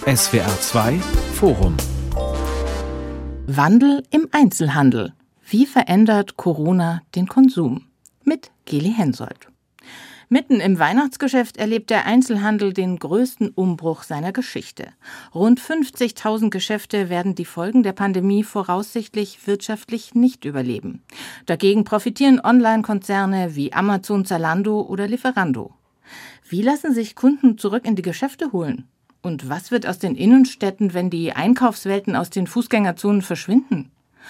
SWR 2 Forum. Wandel im Einzelhandel. Wie verändert Corona den Konsum? Mit Geli Hensoldt. Mitten im Weihnachtsgeschäft erlebt der Einzelhandel den größten Umbruch seiner Geschichte. Rund 50.000 Geschäfte werden die Folgen der Pandemie voraussichtlich wirtschaftlich nicht überleben. Dagegen profitieren Online-Konzerne wie Amazon, Zalando oder Lieferando. Wie lassen sich Kunden zurück in die Geschäfte holen? Und was wird aus den Innenstädten, wenn die Einkaufswelten aus den Fußgängerzonen verschwinden?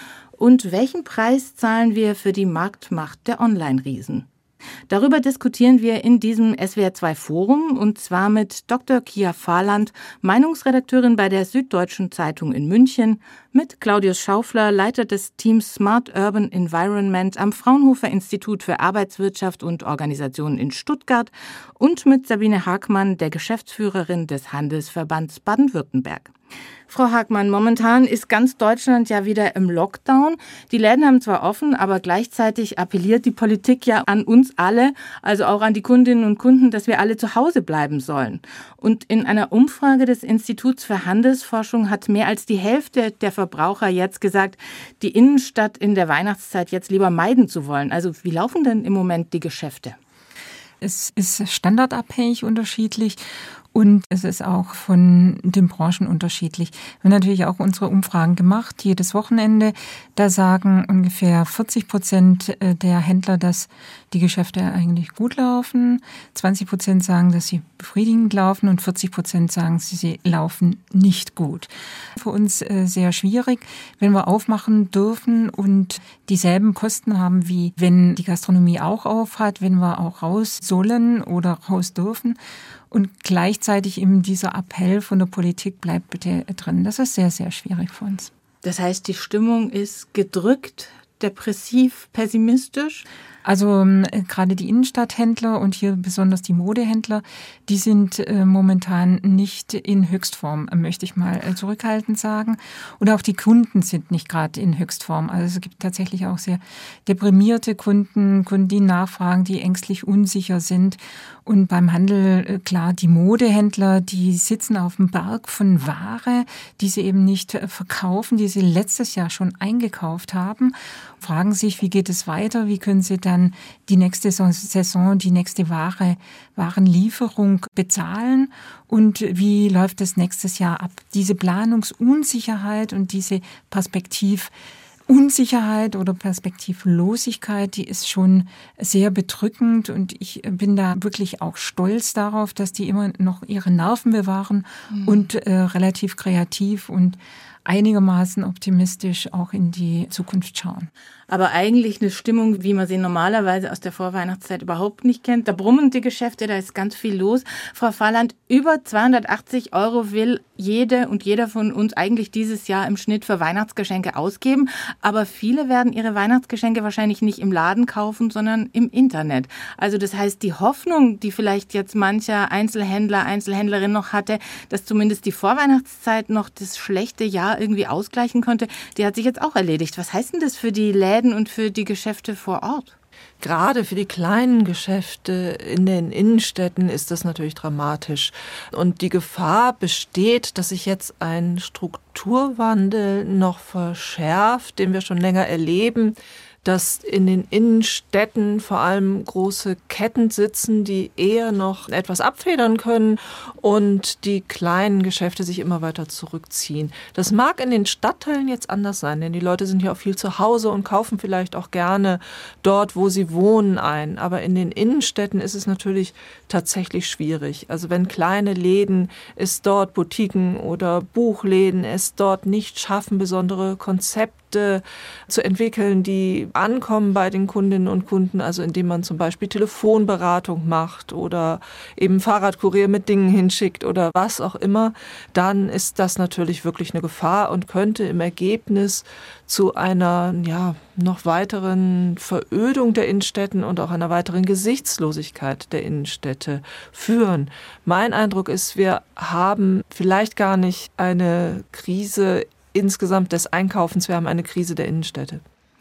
Und welchen Preis zahlen wir für die Marktmacht der Online-Riesen? Darüber diskutieren wir in diesem SWR2 Forum, und zwar mit Dr. Kia Fahrland, Meinungsredakteurin bei der Süddeutschen Zeitung in München, mit Claudius Schaufler, Leiter des Teams Smart Urban Environment am Fraunhofer Institut für Arbeitswirtschaft und Organisation in Stuttgart und mit Sabine Hagmann, der Geschäftsführerin des Handelsverbands Baden-Württemberg. Frau Hagmann, momentan ist ganz Deutschland ja wieder im Lockdown. Die Läden haben zwar offen, aber gleichzeitig appelliert die Politik ja an uns alle, also auch an die Kundinnen und Kunden, dass wir alle zu Hause bleiben sollen. Und in einer Umfrage des Instituts für Handelsforschung hat mehr als die Hälfte der Verbraucher jetzt gesagt, die Innenstadt in der Weihnachtszeit jetzt lieber meiden zu wollen. Also wie laufen denn im Moment die Geschäfte? Es ist standardabhängig unterschiedlich. Und es ist auch von den Branchen unterschiedlich. Wir haben natürlich auch unsere Umfragen gemacht, jedes Wochenende. Da sagen ungefähr 40% der Händler, dass die Geschäfte eigentlich gut laufen. 20% sagen, dass sie befriedigend laufen und 40% sagen, sie laufen nicht gut. Für uns sehr schwierig, wenn wir aufmachen dürfen und dieselben Kosten haben, wie wenn die Gastronomie auch auf hat, wenn wir auch raus sollen oder raus dürfen. Und gleichzeitig eben dieser Appell von der Politik, bleibt bitte drin. Das ist sehr, sehr schwierig für uns. Das heißt, die Stimmung ist gedrückt, depressiv, pessimistisch? Also gerade die Innenstadthändler und hier besonders die Modehändler, die sind momentan nicht in Höchstform, möchte ich mal zurückhaltend sagen. Und auch die Kunden sind nicht gerade in Höchstform. Also es gibt tatsächlich auch sehr deprimierte Kunden, die nachfragen, die ängstlich unsicher sind. Und beim Handel, klar, die Modehändler, die sitzen auf dem Berg von Ware, die sie eben nicht verkaufen, die sie letztes Jahr schon eingekauft haben, fragen sich, wie geht es weiter, wie können sie dann die nächste Saison, die nächste Warenlieferung bezahlen und wie läuft es nächstes Jahr ab. Diese Planungsunsicherheit und diese Perspektivunsicherheit oder Perspektivlosigkeit, die ist schon sehr bedrückend, und ich bin da wirklich auch stolz darauf, dass die immer noch ihre Nerven bewahren und relativ kreativ und einigermaßen optimistisch auch in die Zukunft schauen. Aber eigentlich eine Stimmung, wie man sie normalerweise aus der Vorweihnachtszeit überhaupt nicht kennt. Da brummen die Geschäfte, da ist ganz viel los. Frau Fahrland, über 280 € will jede und jeder von uns eigentlich dieses Jahr im Schnitt für Weihnachtsgeschenke ausgeben. Aber viele werden ihre Weihnachtsgeschenke wahrscheinlich nicht im Laden kaufen, sondern im Internet. Also das heißt, die Hoffnung, die vielleicht jetzt mancher Einzelhändler, Einzelhändlerin noch hatte, dass zumindest die Vorweihnachtszeit noch das schlechte Jahr irgendwie ausgleichen konnte, die hat sich jetzt auch erledigt. Was heißt denn das für die Läden und für die Geschäfte vor Ort? Gerade für die kleinen Geschäfte in den Innenstädten ist das natürlich dramatisch. Und die Gefahr besteht, dass sich jetzt ein Strukturwandel noch verschärft, den wir schon länger erleben, dass in den Innenstädten vor allem große Ketten sitzen, die eher noch etwas abfedern können und die kleinen Geschäfte sich immer weiter zurückziehen. Das mag in den Stadtteilen jetzt anders sein, denn die Leute sind ja auch viel zu Hause und kaufen vielleicht auch gerne dort, wo sie wohnen, ein. Aber in den Innenstädten ist es natürlich tatsächlich schwierig. Also wenn kleine Läden es dort, Boutiquen oder Buchläden es dort nicht schaffen, besondere Konzepte zu entwickeln, die ankommen bei den Kundinnen und Kunden, also indem man zum Beispiel Telefonberatung macht oder eben Fahrradkurier mit Dingen hinschickt oder was auch immer, dann ist das natürlich wirklich eine Gefahr und könnte im Ergebnis zu einer noch weiteren Verödung der Innenstädten und auch einer weiteren Gesichtslosigkeit der Innenstädte führen. Mein Eindruck ist, wir haben vielleicht gar nicht eine Krise insgesamt des Einkaufens, wir haben eine Krise der Innenstädte.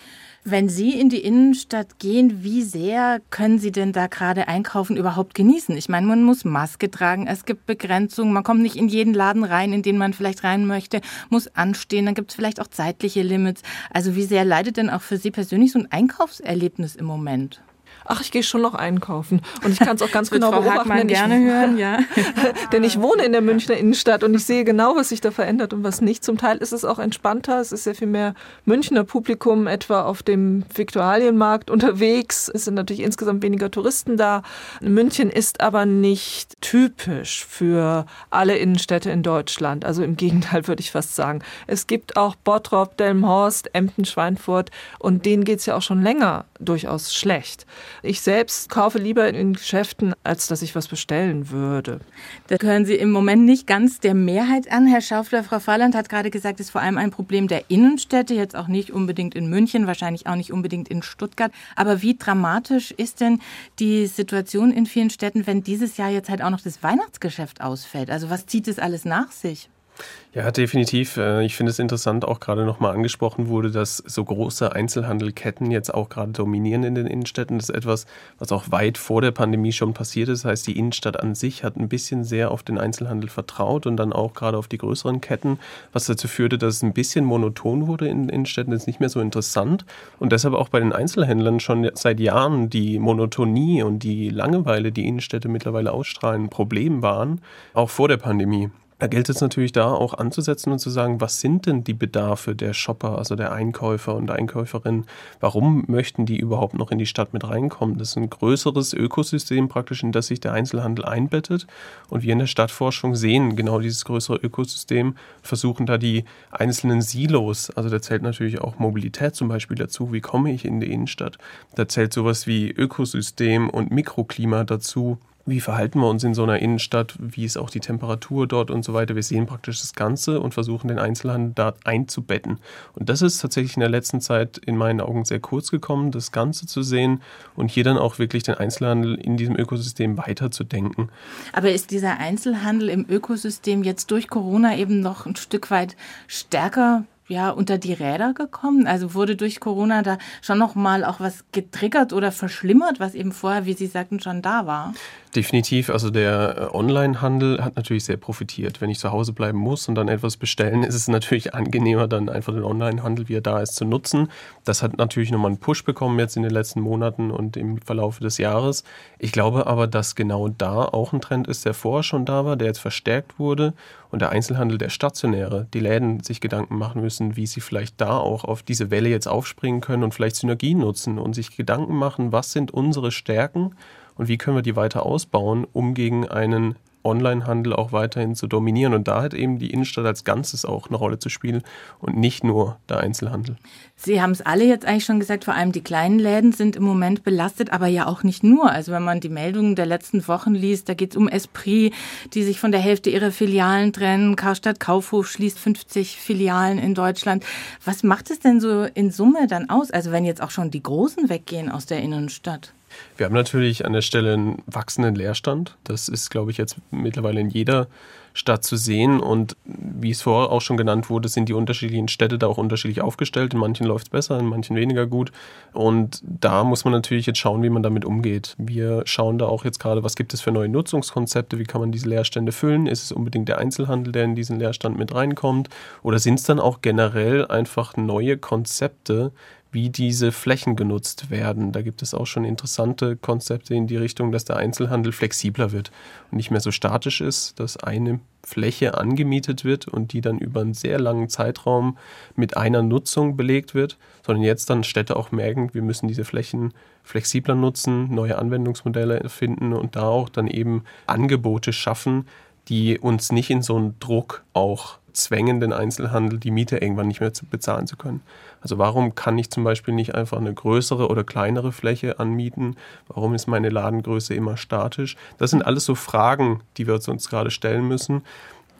Wenn Sie in die Innenstadt gehen, wie sehr können Sie denn da gerade Einkaufen überhaupt genießen? Ich meine, man muss Maske tragen, es gibt Begrenzungen, man kommt nicht in jeden Laden rein, in den man vielleicht rein möchte, muss anstehen, dann gibt es vielleicht auch zeitliche Limits. Also wie sehr leidet denn auch für Sie persönlich so ein Einkaufserlebnis im Moment? Ach, ich gehe schon noch einkaufen. Und ich kann es auch ganz genau Frau beobachten, Hagmann gerne hören, ja. Denn ich wohne in der Münchner Innenstadt und ich sehe genau, was sich da verändert und was nicht. Zum Teil ist es auch entspannter. Es ist sehr viel mehr Münchner Publikum, etwa auf dem Viktualienmarkt unterwegs. Es sind natürlich insgesamt weniger Touristen da. München ist aber nicht typisch für alle Innenstädte in Deutschland. Also im Gegenteil, würde ich fast sagen. Es gibt auch Bottrop, Delmenhorst, Emden, Schweinfurt und denen geht es ja auch schon länger durchaus schlecht. Ich selbst kaufe lieber in Geschäften, als dass ich was bestellen würde. Da gehören Sie im Moment nicht ganz der Mehrheit an. Herr Schaufler, Frau Fahrland hat gerade gesagt, es ist vor allem ein Problem der Innenstädte, jetzt auch nicht unbedingt in München, wahrscheinlich auch nicht unbedingt in Stuttgart. Aber wie dramatisch ist denn die Situation in vielen Städten, wenn dieses Jahr jetzt halt auch noch das Weihnachtsgeschäft ausfällt? Also was zieht das alles nach sich? Ja, definitiv. Ich finde es interessant, auch gerade nochmal angesprochen wurde, dass so große Einzelhandelketten jetzt auch gerade dominieren in den Innenstädten. Das ist etwas, was auch weit vor der Pandemie schon passiert ist. Das heißt, die Innenstadt an sich hat ein bisschen sehr auf den Einzelhandel vertraut und dann auch gerade auf die größeren Ketten, was dazu führte, dass es ein bisschen monoton wurde in den Innenstädten. Das ist nicht mehr so interessant und deshalb auch bei den Einzelhändlern schon seit Jahren die Monotonie und die Langeweile, die Innenstädte mittlerweile ausstrahlen, ein Problem waren, auch vor der Pandemie. Da gilt es natürlich da auch anzusetzen und zu sagen, was sind denn die Bedarfe der Shopper, also der Einkäufer und Einkäuferinnen? Warum möchten die überhaupt noch in die Stadt mit reinkommen? Das ist ein größeres Ökosystem praktisch, in das sich der Einzelhandel einbettet. Und wir in der Stadtforschung sehen genau dieses größere Ökosystem, versuchen da die einzelnen Silos, also da zählt natürlich auch Mobilität zum Beispiel dazu, wie komme ich in die Innenstadt? Da zählt sowas wie Ökosystem und Mikroklima dazu. Wie verhalten wir uns in so einer Innenstadt? Wie ist auch die Temperatur dort und so weiter? Wir sehen praktisch das Ganze und versuchen den Einzelhandel da einzubetten. Und das ist tatsächlich in der letzten Zeit in meinen Augen sehr kurz gekommen, das Ganze zu sehen und hier dann auch wirklich den Einzelhandel in diesem Ökosystem weiterzudenken. Aber ist dieser Einzelhandel im Ökosystem jetzt durch Corona eben noch ein Stück weit stärker unter die Räder gekommen? Also wurde durch Corona da schon noch mal auch was getriggert oder verschlimmert, was eben vorher, wie Sie sagten, schon da war? Definitiv. Also der Onlinehandel hat natürlich sehr profitiert. Wenn ich zu Hause bleiben muss und dann etwas bestellen, ist es natürlich angenehmer, dann einfach den Onlinehandel, wie er da ist, zu nutzen. Das hat natürlich nochmal einen Push bekommen jetzt in den letzten Monaten und im Verlauf des Jahres. Ich glaube aber, dass genau da auch ein Trend ist, der vorher schon da war, der jetzt verstärkt wurde und der Einzelhandel, der stationäre, die Läden sich Gedanken machen müssen, wie sie vielleicht da auch auf diese Welle jetzt aufspringen können und vielleicht Synergien nutzen und sich Gedanken machen, was sind unsere Stärken und wie können wir die weiter ausbauen, um gegen einen Onlinehandel auch weiterhin zu dominieren. Und da hat eben die Innenstadt als Ganzes auch eine Rolle zu spielen und nicht nur der Einzelhandel. Sie haben es alle jetzt eigentlich schon gesagt, vor allem die kleinen Läden sind im Moment belastet, aber ja auch nicht nur. Also wenn man die Meldungen der letzten Wochen liest, da geht es um Esprit, die sich von der Hälfte ihrer Filialen trennen. Karstadt Kaufhof schließt 50 Filialen in Deutschland. Was macht es denn so in Summe dann aus? Also wenn jetzt auch schon die Großen weggehen aus der Innenstadt? Wir haben natürlich an der Stelle einen wachsenden Leerstand. Das ist, glaube ich, jetzt mittlerweile in jeder Stadt zu sehen. Und wie es vorher auch schon genannt wurde, sind die unterschiedlichen Städte da auch unterschiedlich aufgestellt. In manchen läuft es besser, in manchen weniger gut. Und da muss man natürlich jetzt schauen, wie man damit umgeht. Wir schauen da auch jetzt gerade, was gibt es für neue Nutzungskonzepte, wie kann man diese Leerstände füllen? Ist es unbedingt der Einzelhandel, der in diesen Leerstand mit reinkommt? Oder sind es dann auch generell einfach neue Konzepte, wie diese Flächen genutzt werden? Da gibt es auch schon interessante Konzepte in die Richtung, dass der Einzelhandel flexibler wird und nicht mehr so statisch ist, dass eine Fläche angemietet wird und die dann über einen sehr langen Zeitraum mit einer Nutzung belegt wird, sondern jetzt dann Städte auch merken, wir müssen diese Flächen flexibler nutzen, neue Anwendungsmodelle finden und da auch dann eben Angebote schaffen, die uns nicht in so einen Druck auch zwängen, den Einzelhandel die Miete irgendwann nicht mehr bezahlen zu können. Also warum kann ich zum Beispiel nicht einfach eine größere oder kleinere Fläche anmieten? Warum ist meine Ladengröße immer statisch? Das sind alles so Fragen, die wir uns gerade stellen müssen.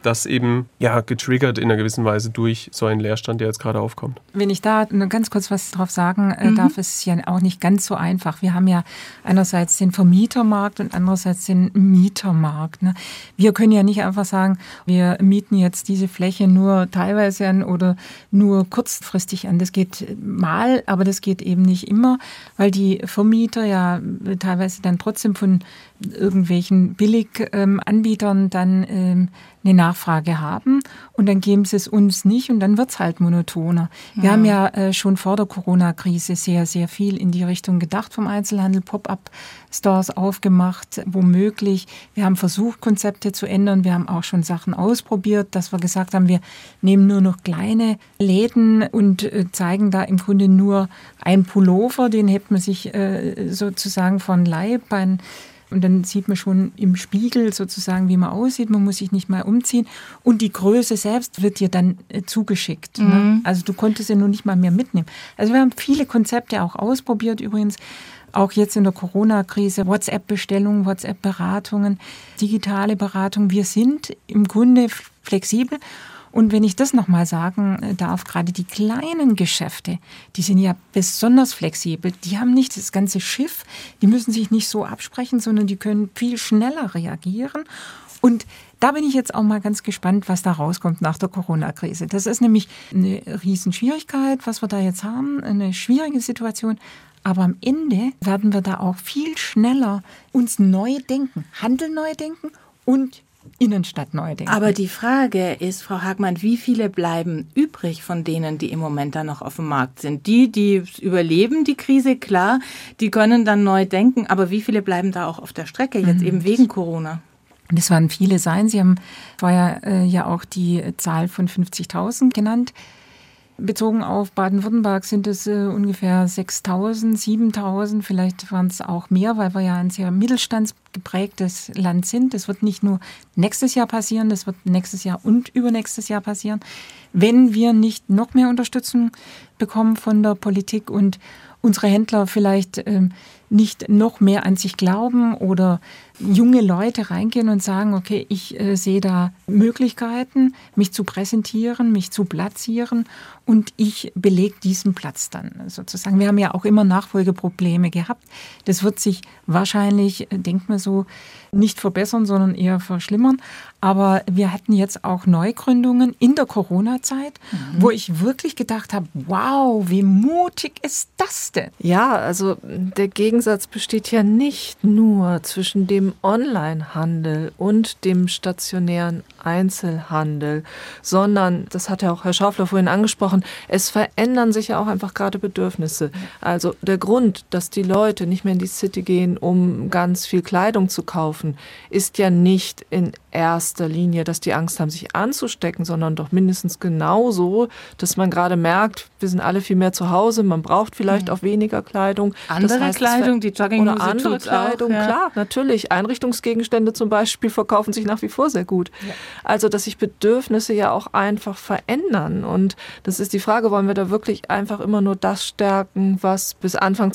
das eben getriggert in einer gewissen Weise durch so einen Leerstand, der jetzt gerade aufkommt. Wenn ich da nur ganz kurz was drauf sagen darf, ist es ja auch nicht ganz so einfach. Wir haben ja einerseits den Vermietermarkt und andererseits den Mietermarkt. Ne? Wir können ja nicht einfach sagen, wir mieten jetzt diese Fläche nur teilweise an oder nur kurzfristig an. Das geht mal, aber das geht eben nicht immer, weil die Vermieter ja teilweise dann trotzdem von irgendwelchen Billiganbietern dann eine Nachfrage haben und dann geben sie es uns nicht und dann wird es halt monotoner. Wir haben ja schon vor der Corona-Krise sehr, sehr viel in die Richtung gedacht vom Einzelhandel, Pop-up-Stores aufgemacht, womöglich. Wir haben versucht, Konzepte zu ändern. Wir haben auch schon Sachen ausprobiert, dass wir gesagt haben, wir nehmen nur noch kleine Läden und zeigen da im Grunde nur einen Pullover, den hebt man sich sozusagen von Leib, und dann sieht man schon im Spiegel sozusagen, wie man aussieht. Man muss sich nicht mal umziehen. Und die Größe selbst wird dir dann zugeschickt. Ne? Also du konntest sie nur nicht mal mehr mitnehmen. Also wir haben viele Konzepte auch ausprobiert übrigens. Auch jetzt in der Corona-Krise, WhatsApp-Bestellungen, WhatsApp-Beratungen, digitale Beratung. Wir sind im Grunde flexibel. Und wenn ich das nochmal sagen darf, gerade die kleinen Geschäfte, die sind ja besonders flexibel. Die haben nicht das ganze Schiff, die müssen sich nicht so absprechen, sondern die können viel schneller reagieren. Und da bin ich jetzt auch mal ganz gespannt, was da rauskommt nach der Corona-Krise. Das ist nämlich eine Riesenschwierigkeit, was wir da jetzt haben, eine schwierige Situation. Aber am Ende werden wir da auch viel schneller uns neu denken, Handel neu denken und Innenstadt neu denken. Aber die Frage ist, Frau Hagmann, wie viele bleiben übrig von denen, die im Moment da noch auf dem Markt sind? Die überleben die Krise, klar, die können dann neu denken, aber wie viele bleiben da auch auf der Strecke, jetzt eben wegen Corona? Das werden viele sein. Sie haben vorher ja auch die Zahl von 50.000 genannt. Bezogen auf Baden-Württemberg sind es ungefähr 6.000, 7.000, vielleicht waren es auch mehr, weil wir ja ein sehr mittelstandsgeprägtes Land sind. Das wird nicht nur nächstes Jahr passieren, das wird nächstes Jahr und übernächstes Jahr passieren, wenn wir nicht noch mehr Unterstützung bekommen von der Politik und unsere Händler vielleicht nicht noch mehr an sich glauben oder junge Leute reingehen und sagen, okay, ich sehe da Möglichkeiten, mich zu präsentieren, mich zu platzieren und ich belege diesen Platz dann sozusagen. Wir haben ja auch immer Nachfolgeprobleme gehabt. Das wird sich wahrscheinlich, denkt man so, nicht verbessern, sondern eher verschlimmern. Aber wir hatten jetzt auch Neugründungen in der Corona-Zeit, wo ich wirklich gedacht habe, wow, wie mutig ist das denn? Ja, also der Gegensatz besteht ja nicht nur zwischen dem Onlinehandel und dem stationären Einzelhandel, sondern, das hat ja auch Herr Schaufler vorhin angesprochen, es verändern sich ja auch einfach gerade Bedürfnisse. Also der Grund, dass die Leute nicht mehr in die City gehen, um ganz viel Kleidung zu kaufen, ist ja nicht in erster Linie, dass die Angst haben, sich anzustecken, sondern doch mindestens genauso, dass man gerade merkt, wir sind alle viel mehr zu Hause, man braucht vielleicht auch weniger Kleidung. Andere das heißt, Kleidung, die Jogginghose oder andere Kleidung, auch, ja. Klar, natürlich. Einrichtungsgegenstände zum Beispiel verkaufen sich nach wie vor sehr gut. Ja. Also, dass sich Bedürfnisse ja auch einfach verändern. Und das ist die Frage, wollen wir da wirklich einfach immer nur das stärken, was bis Anfang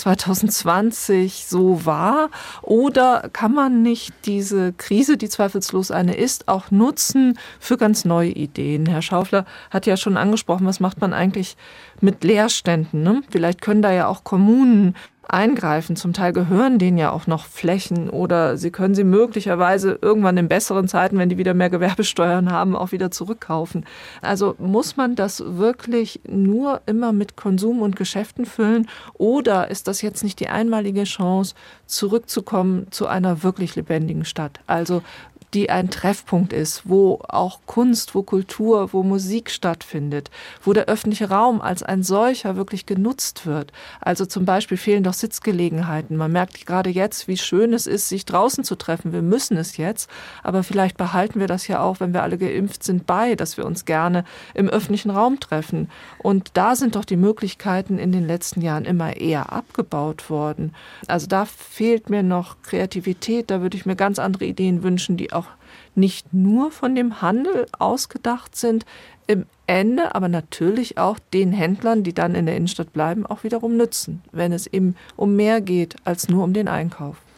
2020 so war? Oder kann man nicht diese Krise, die zweifellos eine ist, auch nutzen für ganz neue Ideen? Herr Schaufler hat ja schon angesprochen, was macht man eigentlich mit Leerständen? Ne? Vielleicht können da ja auch Kommunen eingreifen. Zum Teil gehören denen ja auch noch Flächen oder sie können sie möglicherweise irgendwann in besseren Zeiten, wenn die wieder mehr Gewerbesteuern haben, auch wieder zurückkaufen. Also muss man das wirklich nur immer mit Konsum und Geschäften füllen oder ist das jetzt nicht die einmalige Chance, zurückzukommen zu einer wirklich lebendigen Stadt? Also die ein Treffpunkt ist, wo auch Kunst, wo Kultur, wo Musik stattfindet, wo der öffentliche Raum als ein solcher wirklich genutzt wird. Also zum Beispiel fehlen doch Sitzgelegenheiten. Man merkt gerade jetzt, wie schön es ist, sich draußen zu treffen. Wir müssen es jetzt, aber vielleicht behalten wir das ja auch, wenn wir alle geimpft sind, bei, dass wir uns gerne im öffentlichen Raum treffen. Und da sind doch die Möglichkeiten in den letzten Jahren immer eher abgebaut worden. Also da fehlt mir noch Kreativität, da würde ich mir ganz andere Ideen wünschen, die auch nicht nur von dem Handel ausgedacht sind im Ende, aber natürlich auch den Händlern, die dann in der Innenstadt bleiben, auch wiederum nützen, wenn es eben um mehr geht als nur um den Einkauf.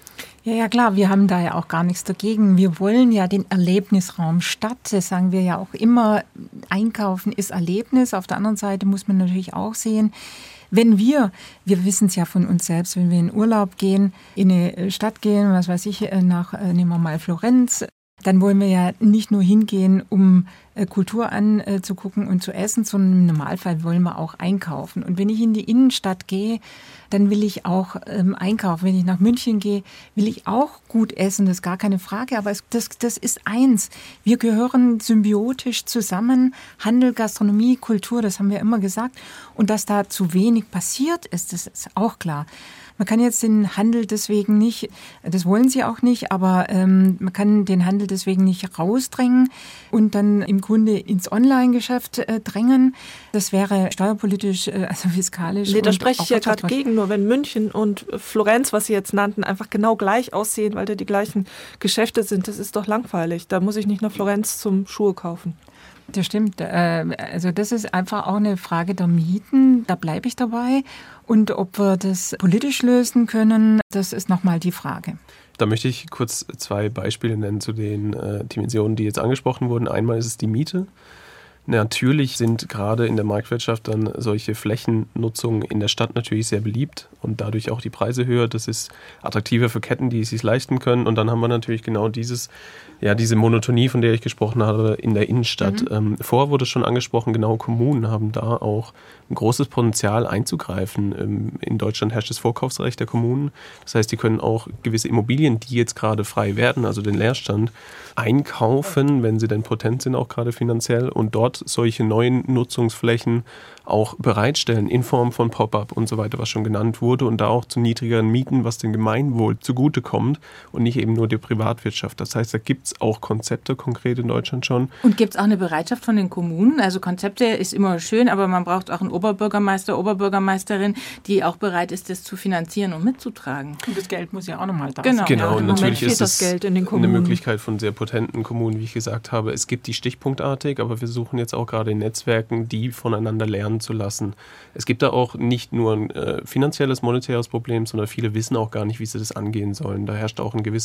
Ja, klar, wir haben da ja auch gar nichts dagegen. Wir wollen ja den Erlebnisraum Stadt. Das sagen wir ja auch immer. Einkaufen ist Erlebnis. Auf der anderen Seite muss man natürlich auch sehen, wenn wir wissen es ja von uns selbst, wenn wir in Urlaub gehen, in eine Stadt gehen, was weiß ich, nehmen wir mal Florenz, dann wollen wir ja nicht nur hingehen, um Kultur anzugucken und zu essen, sondern im Normalfall wollen wir auch einkaufen. Und wenn ich in die Innenstadt gehe, dann will ich auch einkaufen. Wenn ich nach München gehe, will ich auch gut essen, das ist gar keine Frage. Aber das ist eins. Wir gehören symbiotisch zusammen. Handel, Gastronomie, Kultur, das haben wir immer gesagt. Und dass da zu wenig passiert ist, das ist auch klar. Man kann jetzt den Handel deswegen nicht, das wollen sie auch nicht, aber man kann den Handel deswegen nicht rausdrängen und dann im Grunde ins Online-Geschäft drängen. Das wäre steuerpolitisch, also fiskalisch. Nee, da spreche ich ja gerade gegen, nur wenn München und Florenz, was Sie jetzt nannten, einfach genau gleich aussehen, weil da die gleichen Geschäfte sind, das ist doch langweilig. Da muss ich nicht nach Florenz zum Schuhe kaufen. Das stimmt. Also das ist einfach auch eine Frage der Mieten. Da bleibe ich dabei. Und ob wir das politisch lösen können, das ist nochmal die Frage. Da möchte ich kurz 2 Beispiele nennen zu den Dimensionen, die jetzt angesprochen wurden. Einmal ist es die Miete. Natürlich sind gerade in der Marktwirtschaft dann solche Flächennutzungen in der Stadt natürlich sehr beliebt und dadurch auch die Preise höher. Das ist attraktiver für Ketten, die es sich leisten können. Und dann haben wir natürlich genau diese Monotonie, von der ich gesprochen habe, in der Innenstadt. Vorher wurde schon angesprochen, genau Kommunen haben da auch ein großes Potenzial einzugreifen. In Deutschland herrscht das Vorkaufsrecht der Kommunen. Das heißt, die können auch gewisse Immobilien, die jetzt gerade frei werden, also den Leerstand, einkaufen, wenn sie denn potent sind, auch gerade finanziell, und dort solche neuen Nutzungsflächen auch bereitstellen in Form von Pop-up und so weiter, was schon genannt wurde, und da auch zu niedrigeren Mieten, was dem Gemeinwohl zugutekommt und nicht eben nur der Privatwirtschaft. Das heißt, da gibt es auch Konzepte konkret in Deutschland schon. Und gibt es auch eine Bereitschaft von den Kommunen? Also Konzepte ist immer schön, aber man braucht auch einen Oberbürgermeister, Oberbürgermeisterin, die auch bereit ist, das zu finanzieren und mitzutragen. Und das Geld muss ja auch nochmal da sein. Genau, ja, und natürlich ist das Geld in den Kommunen. Eine Möglichkeit von sehr potenten Kommunen, wie ich gesagt habe. Es gibt die stichpunktartig, aber wir suchen jetzt auch gerade in Netzwerken, die voneinander lernen zu lassen. Es gibt da auch nicht nur ein finanzielles, monetäres Problem, sondern viele wissen auch gar nicht, wie sie das angehen sollen. Da herrscht auch eine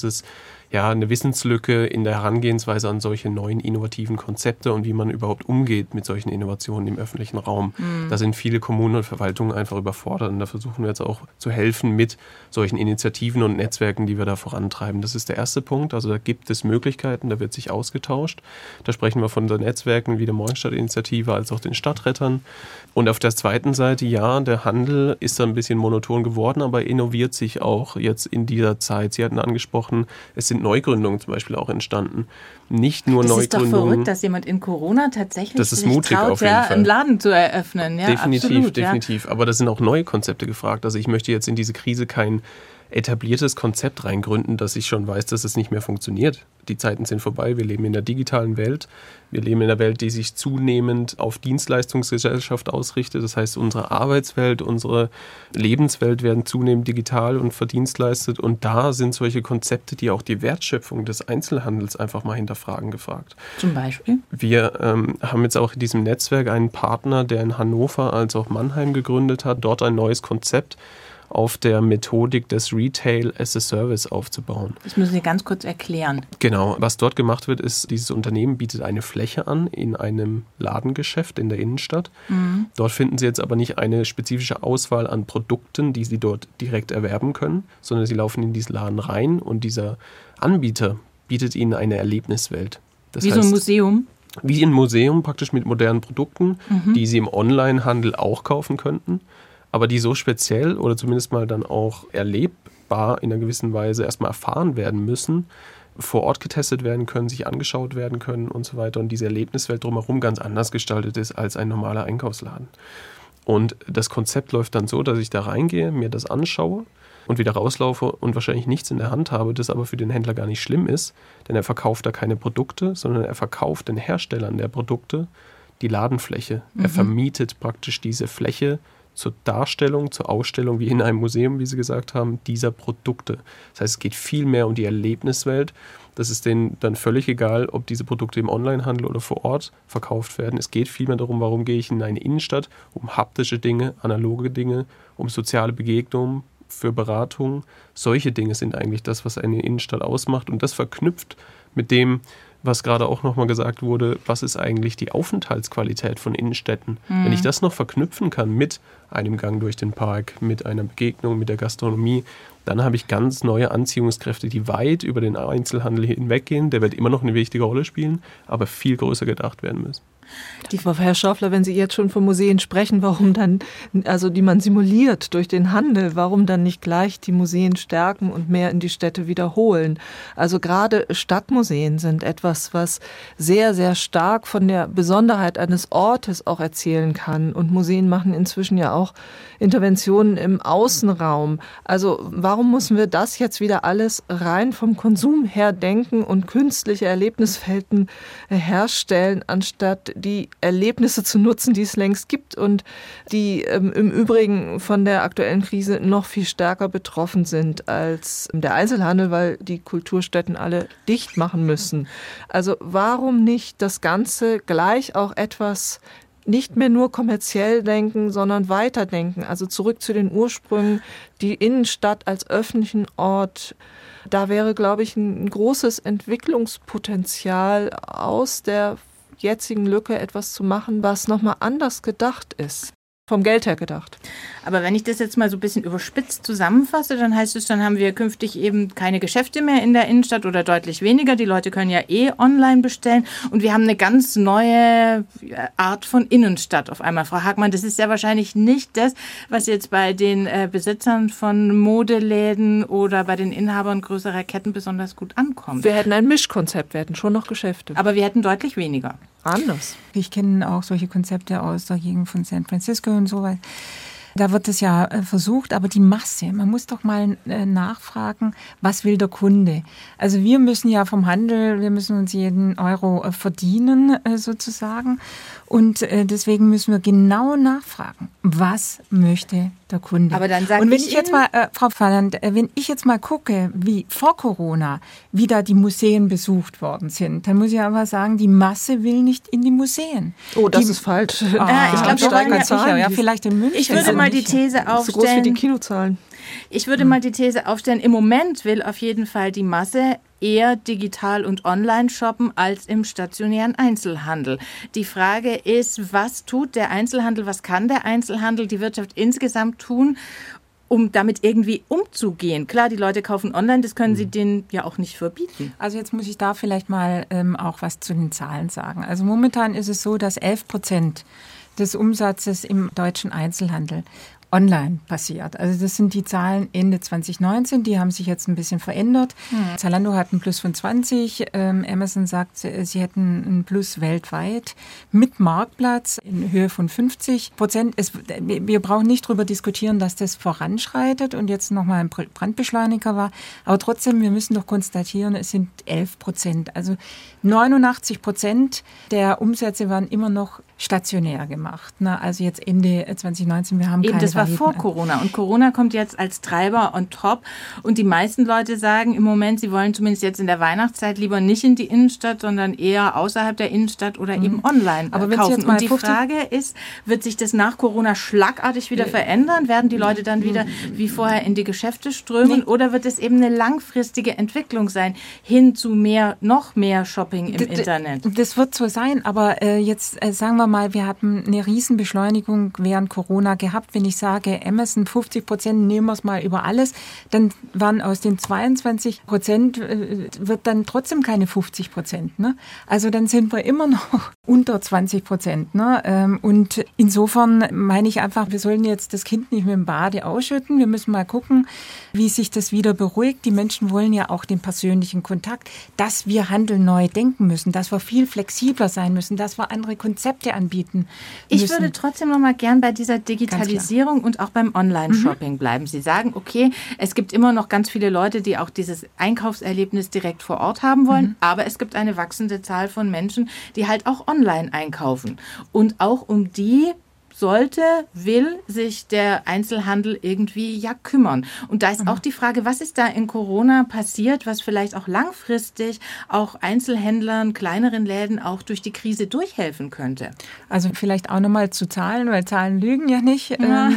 Wissenslücke in der Herangehensweise an solche neuen innovativen Konzepte und wie man überhaupt umgeht mit solchen Innovationen im öffentlichen Raum. Da sind viele Kommunen und Verwaltungen einfach überfordert, und da versuchen wir jetzt auch zu helfen mit solchen Initiativen und Netzwerken, die wir da vorantreiben. Das ist der erste Punkt. Also da gibt es Möglichkeiten, da wird sich ausgetauscht. Da sprechen wir von so Netzwerken wie der Morgenstadt-Initiative als auch den Stadtrettern. Und auf der zweiten Seite, ja, der Handel ist da ein bisschen monoton geworden, aber innoviert sich auch jetzt in dieser Zeit. Sie hatten angesprochen, es sind Neugründungen zum Beispiel auch entstanden. Nicht nur Neugründungen. Das ist doch verrückt, dass jemand in Corona tatsächlich sich traut, auf jeden Fall, einen Laden zu eröffnen. Ja, definitiv. Ja. Aber da sind auch neue Konzepte gefragt. Also ich möchte jetzt in diese Krise kein etabliertes Konzept reingründen, dass ich schon weiß, dass es nicht mehr funktioniert. Die Zeiten sind vorbei. Wir leben in der digitalen Welt. Wir leben in einer Welt, die sich zunehmend auf Dienstleistungsgesellschaft ausrichtet. Das heißt, unsere Arbeitswelt, unsere Lebenswelt werden zunehmend digital und verdienstleistet. Und da sind solche Konzepte, die auch die Wertschöpfung des Einzelhandels einfach mal hinterfragen, gefragt. Zum Beispiel? Wir haben jetzt auch in diesem Netzwerk einen Partner, der in Hannover als auch Mannheim gegründet hat, dort ein neues Konzept auf der Methodik des Retail as a Service aufzubauen. Das müssen Sie ganz kurz erklären. Genau, was dort gemacht wird, ist, dieses Unternehmen bietet eine Fläche an in einem Ladengeschäft in der Innenstadt. Dort finden Sie jetzt aber nicht eine spezifische Auswahl an Produkten, die Sie dort direkt erwerben können, sondern Sie laufen in diesen Laden rein und dieser Anbieter bietet Ihnen eine Erlebniswelt. Das heißt, so ein Museum? Wie ein Museum, praktisch mit modernen Produkten, die Sie im Onlinehandel auch kaufen könnten, aber die so speziell oder zumindest mal dann auch erlebbar in einer gewissen Weise erstmal erfahren werden müssen, vor Ort getestet werden können, sich angeschaut werden können und so weiter, und diese Erlebniswelt drumherum ganz anders gestaltet ist als ein normaler Einkaufsladen. Und das Konzept läuft dann so, dass ich da reingehe, mir das anschaue und wieder rauslaufe und wahrscheinlich nichts in der Hand habe, das aber für den Händler gar nicht schlimm ist, denn er verkauft da keine Produkte, sondern er verkauft den Herstellern der Produkte die Ladenfläche. Er vermietet praktisch diese Fläche zur Darstellung, zur Ausstellung, wie in einem Museum, wie Sie gesagt haben, dieser Produkte. Das heißt, es geht viel mehr um die Erlebniswelt. Das ist denen dann völlig egal, ob diese Produkte im Onlinehandel oder vor Ort verkauft werden. Es geht vielmehr darum, warum gehe ich in eine Innenstadt, um haptische Dinge, analoge Dinge, um soziale Begegnungen, für Beratung. Solche Dinge sind eigentlich das, was eine Innenstadt ausmacht. Und das verknüpft mit dem, was gerade auch nochmal gesagt wurde, was ist eigentlich die Aufenthaltsqualität von Innenstädten? Wenn ich das noch verknüpfen kann mit einem Gang durch den Park, mit einer Begegnung mit der Gastronomie, dann habe ich ganz neue Anziehungskräfte, die weit über den Einzelhandel hinweggehen. Der wird immer noch eine wichtige Rolle spielen, aber viel größer gedacht werden müssen. Aber Herr Schaufler, wenn Sie jetzt schon von Museen sprechen, warum dann, also die man simuliert durch den Handel, warum dann nicht gleich die Museen stärken und mehr in die Städte wiederholen? Also gerade Stadtmuseen sind etwas, was sehr, sehr stark von der Besonderheit eines Ortes auch erzählen kann. Und Museen machen inzwischen ja auch Interventionen im Außenraum. Also warum müssen wir das jetzt wieder alles rein vom Konsum her denken und künstliche Erlebniswelten herstellen, anstatt die Erlebnisse zu nutzen, die es längst gibt und die im Übrigen von der aktuellen Krise noch viel stärker betroffen sind als der Einzelhandel, weil die Kulturstätten alle dicht machen müssen. Also warum nicht das Ganze gleich auch etwas nicht mehr nur kommerziell denken, sondern weiterdenken, also zurück zu den Ursprüngen, die Innenstadt als öffentlichen Ort. Da wäre, glaube ich, ein großes Entwicklungspotenzial aus der jetzigen Lücke etwas zu machen, was nochmal anders gedacht ist. Vom Geld her gedacht. Aber wenn ich das jetzt mal so ein bisschen überspitzt zusammenfasse, dann heißt es, dann haben wir künftig eben keine Geschäfte mehr in der Innenstadt oder deutlich weniger. Die Leute können ja online bestellen. Und wir haben eine ganz neue Art von Innenstadt auf einmal. Frau Hagmann, das ist ja wahrscheinlich nicht das, was jetzt bei den Besitzern von Modeläden oder bei den Inhabern größerer Ketten besonders gut ankommt. Wir hätten ein Mischkonzept, wir hätten schon noch Geschäfte. Aber wir hätten deutlich weniger. Anders. Ich kenne auch solche Konzepte aus der Gegend von San Francisco und so weiter. Da wird es ja versucht, aber die Masse, man muss doch mal nachfragen, was will der Kunde? Also wir müssen ja vom Handel, wir müssen uns jeden Euro verdienen sozusagen und deswegen müssen wir genau nachfragen, was möchte der Kunde? Aber dann sage und wenn ich jetzt mal, Frau Pfalland, wenn ich jetzt mal gucke, wie vor Corona, wie da die Museen besucht worden sind, dann muss ich aber sagen, die Masse will nicht in die Museen. Oh, das ist falsch. Ich glaube, wir wollen ganz sicher. Ja, vielleicht in München. Ich würde mal die These aufstellen. So groß wie die Kinozahlen. Ich würde mal die These aufstellen, im Moment will auf jeden Fall die Masse eher digital und online shoppen als im stationären Einzelhandel. Die Frage ist, was tut der Einzelhandel, was kann der Einzelhandel, die Wirtschaft insgesamt tun, um damit irgendwie umzugehen? Klar, die Leute kaufen online, das können sie denen ja auch nicht verbieten. Also jetzt muss ich da vielleicht mal auch was zu den Zahlen sagen. Also momentan ist es so, dass 11% des Umsatzes im deutschen Einzelhandel online passiert. Also das sind die Zahlen Ende 2019, die haben sich jetzt ein bisschen verändert. Zalando hat einen Plus von 20, Amazon sagt, sie hätten einen Plus weltweit mit Marktplatz in Höhe von 50%. Wir brauchen nicht darüber diskutieren, dass das voranschreitet und jetzt nochmal ein Brandbeschleuniger war. Aber trotzdem, wir müssen doch konstatieren, es sind 11%. Also 89% der Umsätze waren immer noch stationär gemacht. Also jetzt Ende 2019, wir haben keine das war vor Corona und Corona kommt jetzt als Treiber on top und die meisten Leute sagen im Moment, sie wollen zumindest jetzt in der Weihnachtszeit lieber nicht in die Innenstadt, sondern eher außerhalb der Innenstadt oder eben online aber kaufen. Jetzt mal und die Frage ist, wird sich das nach Corona schlagartig wieder verändern? Werden die Leute dann wieder wie vorher in die Geschäfte strömen oder wird es eben eine langfristige Entwicklung sein, hin zu noch mehr Shopping im Internet? Das wird so sein, aber jetzt sagen wir mal, wir hatten eine Riesenbeschleunigung während Corona gehabt. Wenn ich sage, Amazon 50%, nehmen wir es mal über alles, dann waren aus den 22% wird dann trotzdem keine 50%. Ne? Also dann sind wir immer noch unter 20%. Ne? Und insofern meine ich einfach, wir sollen jetzt das Kind nicht mit dem Bade ausschütten. Wir müssen mal gucken, wie sich das wieder beruhigt. Die Menschen wollen ja auch den persönlichen Kontakt, dass wir Handel neu denken müssen, dass wir viel flexibler sein müssen, dass wir andere Konzepte anbieten müssen. Ich würde trotzdem noch mal gern bei dieser Digitalisierung und auch beim Online-Shopping bleiben. Sie sagen, okay, es gibt immer noch ganz viele Leute, die auch dieses Einkaufserlebnis direkt vor Ort haben wollen, aber es gibt eine wachsende Zahl von Menschen, die halt auch online einkaufen. Und auch um die will sich der Einzelhandel irgendwie ja kümmern. Und da ist auch die Frage, was ist da in Corona passiert, was vielleicht auch langfristig auch Einzelhändlern, kleineren Läden auch durch die Krise durchhelfen könnte? Also vielleicht auch nochmal zu Zahlen, weil Zahlen lügen ja nicht. Ja.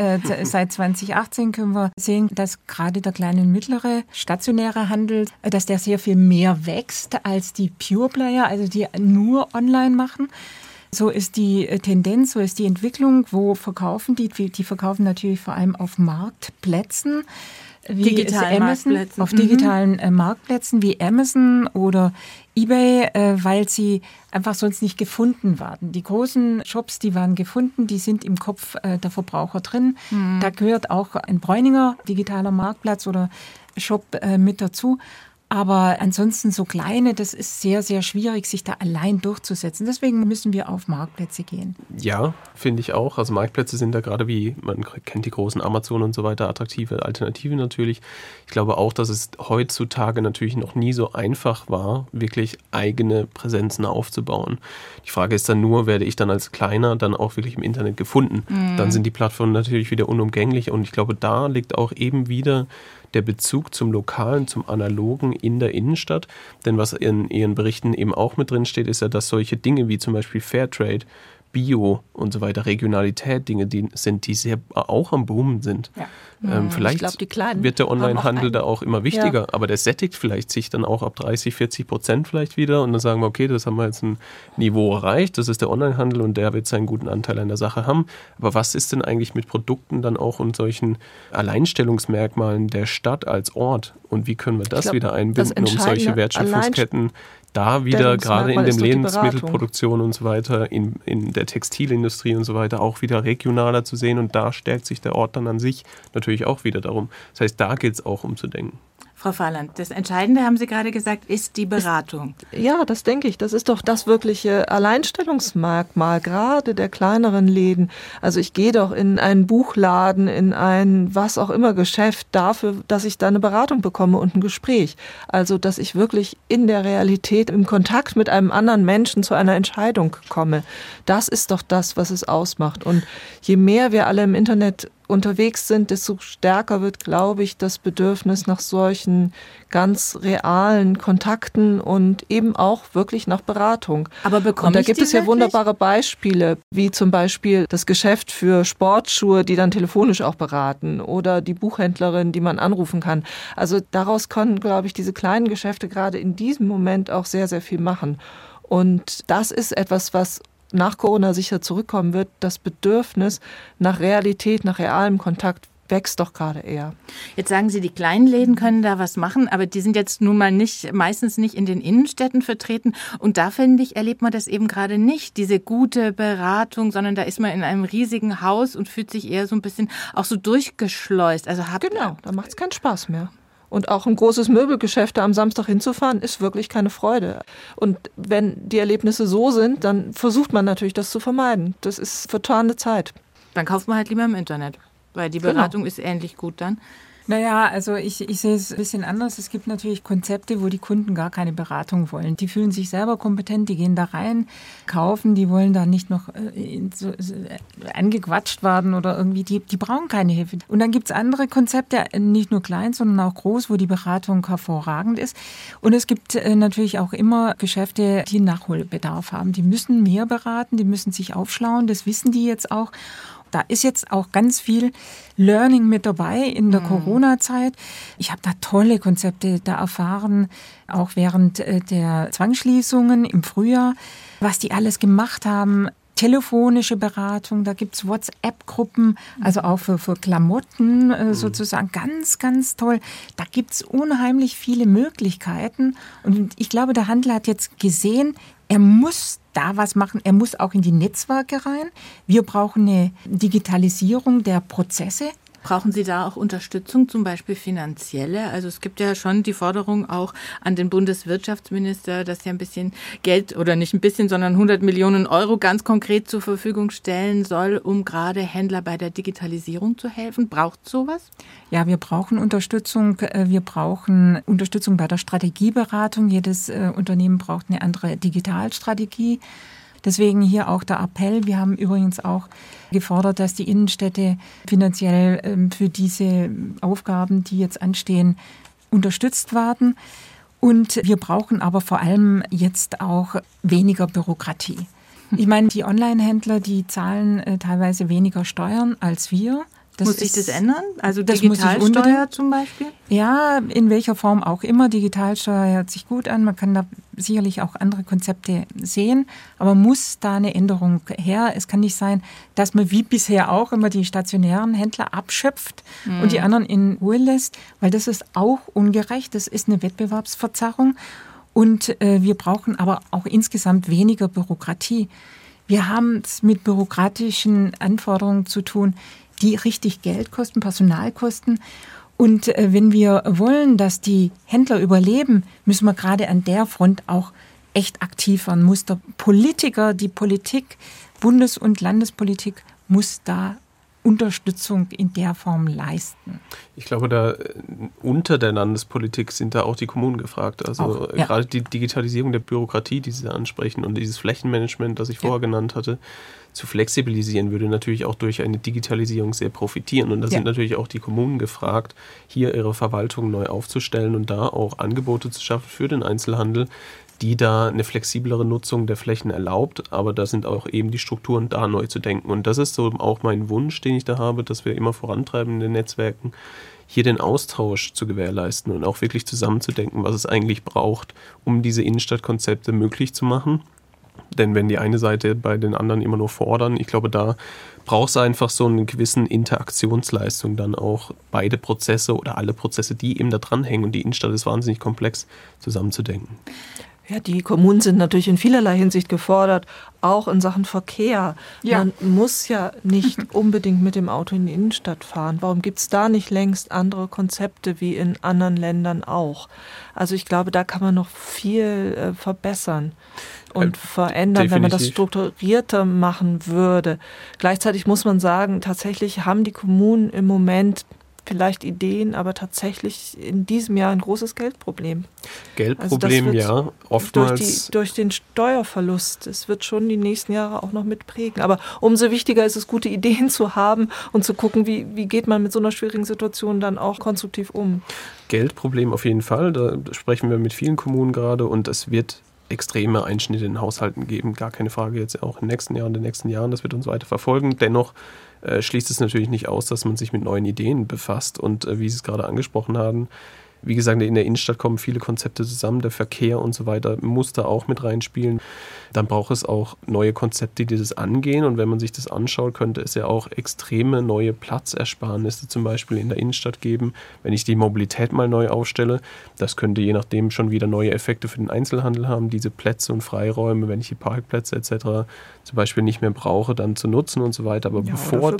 Seit 2018 können wir sehen, dass gerade der kleine und mittlere stationäre Handel, dass der sehr viel mehr wächst als die Pure Player, also die nur online machen. So ist die Tendenz, so ist die Entwicklung. Wo verkaufen die? Die verkaufen natürlich vor allem auf Marktplätzen. Digitalen Marktplätzen. Auf digitalen Marktplätzen wie Amazon oder eBay, weil sie einfach sonst nicht gefunden werden. Die großen Shops, die waren gefunden, die sind im Kopf der Verbraucher drin. Da gehört auch ein Bräuninger digitaler Marktplatz oder Shop mit dazu. Aber ansonsten so kleine, das ist sehr, sehr schwierig, sich da allein durchzusetzen. Deswegen müssen wir auf Marktplätze gehen. Ja, finde ich auch. Also Marktplätze sind da gerade wie, man kennt die großen Amazon und so weiter, attraktive Alternativen natürlich. Ich glaube auch, dass es heutzutage natürlich noch nie so einfach war, wirklich eigene Präsenzen aufzubauen. Die Frage ist dann nur, werde ich dann als Kleiner dann auch wirklich im Internet gefunden? Dann sind die Plattformen natürlich wieder unumgänglich und ich glaube, da liegt auch eben wieder der Bezug zum Lokalen, zum Analogen in der Innenstadt. Denn was in Ihren Berichten eben auch mit drin steht, ist ja, dass solche Dinge wie zum Beispiel Fairtrade, Bio und so weiter, Regionalität, Dinge, die sehr auch am Boomen sind. Ja. Vielleicht wird der Onlinehandel da auch immer wichtiger, aber der sättigt vielleicht sich dann auch ab 30-40% vielleicht wieder und dann sagen wir, okay, das haben wir jetzt ein Niveau erreicht, das ist der Onlinehandel und der wird seinen guten Anteil an der Sache haben. Aber was ist denn eigentlich mit Produkten dann auch und solchen Alleinstellungsmerkmalen der Stadt als Ort und wie können wir das wieder einbinden, um solche Wertschöpfungsketten da wieder gerade in den Lebensmittelproduktion und so weiter, in der Textilindustrie und so weiter auch wieder regionaler zu sehen und da stärkt sich der Ort dann an sich natürlich auch wieder darum. Das heißt, da gilt es auch umzudenken. Frau Fahrland, das Entscheidende, haben Sie gerade gesagt, ist die Beratung. Ja, das denke ich. Das ist doch das wirkliche Alleinstellungsmerkmal, gerade der kleineren Läden. Also ich gehe doch in einen Buchladen, in ein was auch immer Geschäft dafür, dass ich da eine Beratung bekomme und ein Gespräch. Also dass ich wirklich in der Realität im Kontakt mit einem anderen Menschen zu einer Entscheidung komme. Das ist doch das, was es ausmacht. Und je mehr wir alle im Internet unterwegs sind, desto stärker wird, glaube ich, das Bedürfnis nach solchen ganz realen Kontakten und eben auch wirklich nach Beratung. Aber und da gibt es ja wunderbare Beispiele, wie zum Beispiel das Geschäft für Sportschuhe, die dann telefonisch auch beraten oder die Buchhändlerin, die man anrufen kann. Also daraus können, glaube ich, diese kleinen Geschäfte gerade in diesem Moment auch sehr, sehr viel machen. Und das ist etwas, was nach Corona sicher zurückkommen wird, das Bedürfnis nach Realität, nach realem Kontakt wächst doch gerade eher. Jetzt sagen Sie, die kleinen Läden können da was machen, aber die sind jetzt nun mal meistens nicht in den Innenstädten vertreten. Und da, finde ich, erlebt man das eben gerade nicht, diese gute Beratung, sondern da ist man in einem riesigen Haus und fühlt sich eher so ein bisschen auch so durchgeschleust. Also genau, da macht es keinen Spaß mehr. Und auch ein großes Möbelgeschäft da am Samstag hinzufahren, ist wirklich keine Freude. Und wenn die Erlebnisse so sind, dann versucht man natürlich, das zu vermeiden. Das ist vertane Zeit. Dann kauft man halt lieber im Internet, weil die Beratung ist ähnlich gut dann. Naja, also ich sehe es ein bisschen anders. Es gibt natürlich Konzepte, wo die Kunden gar keine Beratung wollen. Die fühlen sich selber kompetent, die gehen da rein, kaufen, die wollen da nicht noch angequatscht werden oder irgendwie, die brauchen keine Hilfe. Und dann gibt es andere Konzepte, nicht nur klein, sondern auch groß, wo die Beratung hervorragend ist. Und es gibt natürlich auch immer Geschäfte, die Nachholbedarf haben. Die müssen mehr beraten, die müssen sich aufschlauen, das wissen die jetzt auch. Da ist jetzt auch ganz viel Learning mit dabei in der Corona-Zeit. Ich habe da tolle Konzepte da erfahren, auch während der Zwangsschließungen im Frühjahr, was die alles gemacht haben. Telefonische Beratung, da gibt's WhatsApp-Gruppen, also auch für Klamotten sozusagen. Ganz, ganz toll. Da gibt's unheimlich viele Möglichkeiten. Und ich glaube, der Handel hat jetzt gesehen, er muss da was machen. Er muss auch in die Netzwerke rein. Wir brauchen eine Digitalisierung der Prozesse. Brauchen Sie da auch Unterstützung, zum Beispiel finanzielle? Also es gibt ja schon die Forderung auch an den Bundeswirtschaftsminister, dass er ein bisschen Geld, oder nicht ein bisschen, sondern 100 Millionen Euro ganz konkret zur Verfügung stellen soll, um gerade Händler bei der Digitalisierung zu helfen. Braucht es sowas? Ja, wir brauchen Unterstützung. Wir brauchen Unterstützung bei der Strategieberatung. Jedes Unternehmen braucht eine andere Digitalstrategie. Deswegen hier auch der Appell. Wir haben übrigens auch gefordert, dass die Innenstädte finanziell für diese Aufgaben, die jetzt anstehen, unterstützt werden. Und wir brauchen aber vor allem jetzt auch weniger Bürokratie. Ich meine, die Online-Händler, die zahlen teilweise weniger Steuern als wir. Muss sich das ändern? Also das Digitalsteuer zum Beispiel? Ja, in welcher Form auch immer. Digitalsteuer hört sich gut an. Man kann da sicherlich auch andere Konzepte sehen. Aber muss da eine Änderung her? Es kann nicht sein, dass man wie bisher auch immer die stationären Händler abschöpft und die anderen in Ruhe lässt. Weil das ist auch ungerecht. Das ist eine Wettbewerbsverzerrung. Und wir brauchen aber auch insgesamt weniger Bürokratie. Wir haben es mit bürokratischen Anforderungen zu tun, die richtig Geld kosten, Personal kosten. Und wenn wir wollen, dass die Händler überleben, müssen wir gerade an der Front auch echt aktiv werden. Muss der Politiker, die Politik, Bundes- und Landespolitik, muss da Unterstützung in der Form leisten. Ich glaube, da unter der Landespolitik sind da auch die Kommunen gefragt. Also auch, ja. Gerade die Digitalisierung der Bürokratie, die Sie da ansprechen und dieses Flächenmanagement, das ich vorher genannt hatte, zu flexibilisieren, würde natürlich auch durch eine Digitalisierung sehr profitieren. Und da sind natürlich auch die Kommunen gefragt, hier ihre Verwaltung neu aufzustellen und da auch Angebote zu schaffen für den Einzelhandel, die da eine flexiblere Nutzung der Flächen erlaubt, aber da sind auch eben die Strukturen da neu zu denken. Und das ist so auch mein Wunsch, den ich da habe, dass wir immer vorantreiben in den Netzwerken, hier den Austausch zu gewährleisten und auch wirklich zusammenzudenken, was es eigentlich braucht, um diese Innenstadtkonzepte möglich zu machen. Denn wenn die eine Seite bei den anderen immer nur fordern, ich glaube, da braucht es einfach so eine gewissen Interaktionsleistung dann auch, beide Prozesse oder alle Prozesse, die eben da dranhängen, und die Innenstadt ist wahnsinnig komplex, zusammenzudenken. Ja, die Kommunen sind natürlich in vielerlei Hinsicht gefordert, auch in Sachen Verkehr. Ja. Man muss ja nicht unbedingt mit dem Auto in die Innenstadt fahren. Warum gibt es da nicht längst andere Konzepte wie in anderen Ländern auch? Also ich glaube, da kann man noch viel verbessern und verändern, definitiv, wenn man das strukturierter machen würde. Gleichzeitig muss man sagen, tatsächlich haben die Kommunen im Moment vielleicht Ideen, aber tatsächlich in diesem Jahr ein großes Geldproblem. Geldproblem, also ja, oftmals. Durch den Steuerverlust. Es wird schon die nächsten Jahre auch noch mitprägen. Aber umso wichtiger ist es, gute Ideen zu haben und zu gucken, wie geht man mit so einer schwierigen Situation dann auch konstruktiv um. Geldproblem auf jeden Fall. Da sprechen wir mit vielen Kommunen gerade, und es wird extreme Einschnitte in den Haushalten geben. Gar keine Frage, jetzt auch in den nächsten Jahren. Das wird uns weiter verfolgen. Dennoch schließt es natürlich nicht aus, dass man sich mit neuen Ideen befasst. Und wie Sie es gerade angesprochen haben, wie gesagt, in der Innenstadt kommen viele Konzepte zusammen, der Verkehr und so weiter muss da auch mit reinspielen. Dann braucht es auch neue Konzepte, die das angehen. Und wenn man sich das anschaut, könnte es ja auch extreme neue Platzersparnisse zum Beispiel in der Innenstadt geben, wenn ich die Mobilität mal neu aufstelle. Das könnte je nachdem schon wieder neue Effekte für den Einzelhandel haben, diese Plätze und Freiräume, wenn ich die Parkplätze etc. zum Beispiel nicht mehr brauche, dann zu nutzen und so weiter. Aber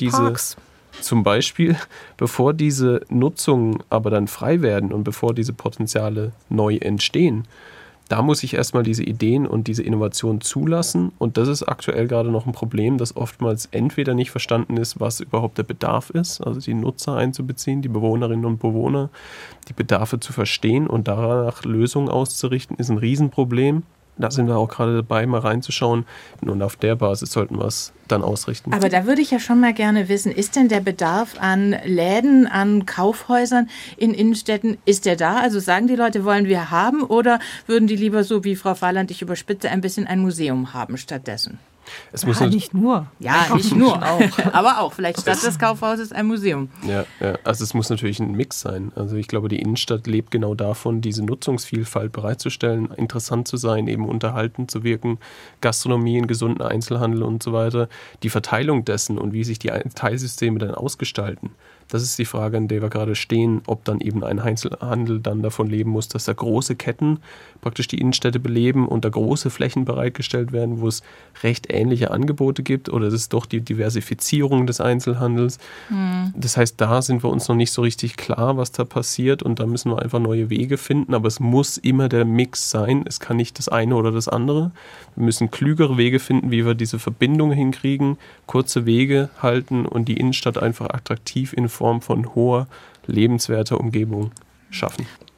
bevor diese Nutzungen aber dann frei werden und bevor diese Potenziale neu entstehen, da muss ich erstmal diese Ideen und diese Innovation zulassen. Und das ist aktuell gerade noch ein Problem, dass oftmals entweder nicht verstanden ist, was überhaupt der Bedarf ist, also die Nutzer einzubeziehen, die Bewohnerinnen und Bewohner, die Bedarfe zu verstehen und danach Lösungen auszurichten, ist ein Riesenproblem. Da sind wir auch gerade dabei, mal reinzuschauen. Und auf der Basis sollten wir es dann ausrichten. Aber da würde ich ja schon mal gerne wissen, ist denn der Bedarf an Läden, an Kaufhäusern in Innenstädten, ist der da? Also sagen die Leute, wollen wir haben, oder würden die lieber, so wie Frau Fahland, ich überspitze, ein bisschen ein Museum haben stattdessen? Es muss nicht nur. Ja, nicht nur, auch. Aber auch. Vielleicht statt des Kaufhauses ein Museum. Ja, also es muss natürlich ein Mix sein. Also ich glaube, die Innenstadt lebt genau davon, diese Nutzungsvielfalt bereitzustellen, interessant zu sein, eben unterhaltend zu wirken, Gastronomie, einen gesunden Einzelhandel und so weiter. Die Verteilung dessen und wie sich die Teilsysteme dann ausgestalten, das ist die Frage, an der wir gerade stehen, ob dann eben ein Einzelhandel dann davon leben muss, dass da große Ketten praktisch die Innenstädte beleben und da große Flächen bereitgestellt werden, wo es recht ähnliche Angebote gibt, oder es ist doch die Diversifizierung des Einzelhandels. Das heißt, da sind wir uns noch nicht so richtig klar, was da passiert, und da müssen wir einfach neue Wege finden, aber es muss immer der Mix sein, es kann nicht das eine oder das andere. Wir müssen klügere Wege finden, wie wir diese Verbindung hinkriegen, kurze Wege halten und die Innenstadt einfach attraktiv in Form von hoher, lebenswerter Umgebung schaffen.